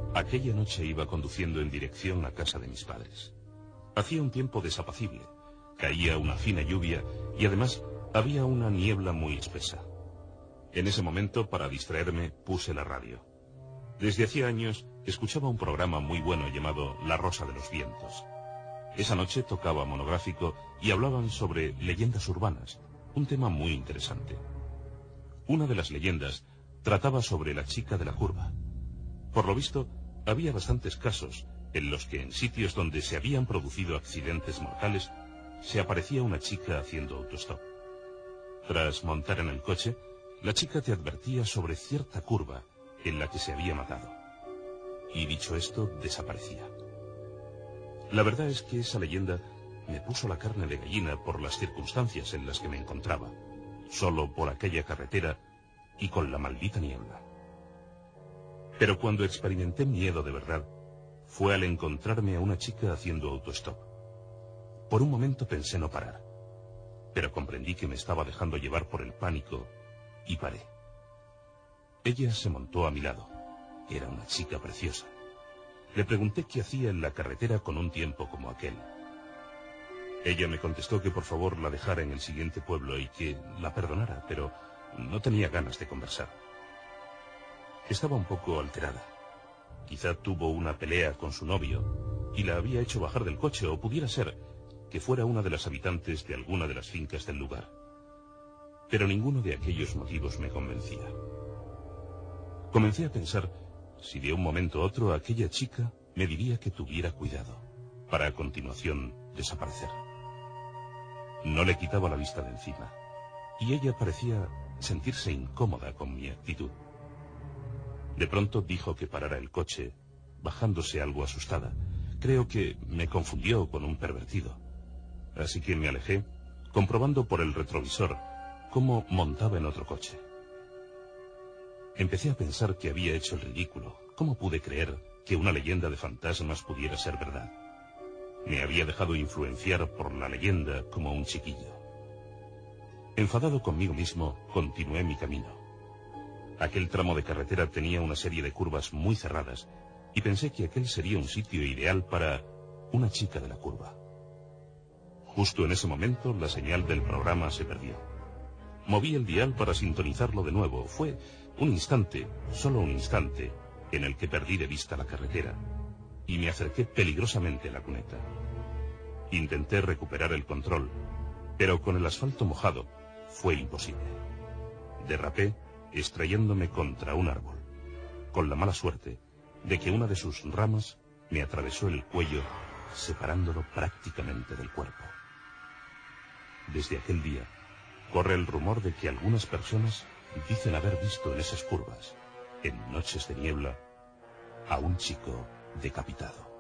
Aquella noche iba conduciendo en dirección a casa de mis padres. Hacía un tiempo desapacible, caía una fina lluvia y además había una niebla muy espesa. En ese momento, para distraerme, puse la radio. Desde hacía años escuchaba un programa muy bueno llamado La Rosa de los Vientos. Esa noche tocaba Monográfico y hablaban sobre leyendas urbanas, un tema muy interesante. Una de las leyendas trataba sobre la chica de la curva. Por lo visto, había bastantes casos en los que en sitios donde se habían producido accidentes mortales se aparecía una chica haciendo autostop. Tras montar en el coche, la chica te advertía sobre cierta curva en la que se había matado. Y dicho esto, desaparecía. La verdad es que esa leyenda me puso la carne de gallina por las circunstancias en las que me encontraba, solo por aquella carretera y con la maldita niebla. Pero cuando experimenté miedo de verdad, fue al encontrarme a una chica haciendo autostop. Por un momento pensé no parar, pero comprendí que me estaba dejando llevar por el pánico y paré. Ella se montó a mi lado. Era una chica preciosa. Le pregunté qué hacía en la carretera con un tiempo como aquel. Ella me contestó que por favor la dejara en el siguiente pueblo y que la perdonara, pero no tenía ganas de conversar. Estaba un poco alterada. Quizá tuvo una pelea con su novio y la había hecho bajar del coche, o pudiera ser que fuera una de las habitantes de alguna de las fincas del lugar. Pero ninguno de aquellos motivos me convencía. Comencé a pensar si de un momento a otro aquella chica me diría que tuviera cuidado, para a continuación desaparecer. No le quitaba la vista de encima, y ella parecía sentirse incómoda con mi actitud. De pronto dijo que parara el coche, bajándose algo asustada. Creo que me confundió con un pervertido. Así que me alejé, comprobando por el retrovisor cómo montaba en otro coche. Empecé a pensar que había hecho el ridículo. ¿Cómo pude creer que una leyenda de fantasmas pudiera ser verdad? Me había dejado influenciar por la leyenda como un chiquillo. Enfadado conmigo mismo, continué mi camino. Aquel tramo de carretera tenía una serie de curvas muy cerradas y pensé que aquel sería un sitio ideal para una chica de la curva. Justo en ese momento la señal del programa se perdió. Moví el dial para sintonizarlo de nuevo. Fue un instante, solo un instante, en el que perdí de vista la carretera y me acerqué peligrosamente a la cuneta. Intenté recuperar el control, pero con el asfalto mojado fue imposible. Derrapé, estrellándome contra un árbol, con la mala suerte de que una de sus ramas me atravesó el cuello, separándolo prácticamente del cuerpo. Desde aquel día, corre el rumor de que algunas personas dicen haber visto en esas curvas, en noches de niebla, a un chico decapitado.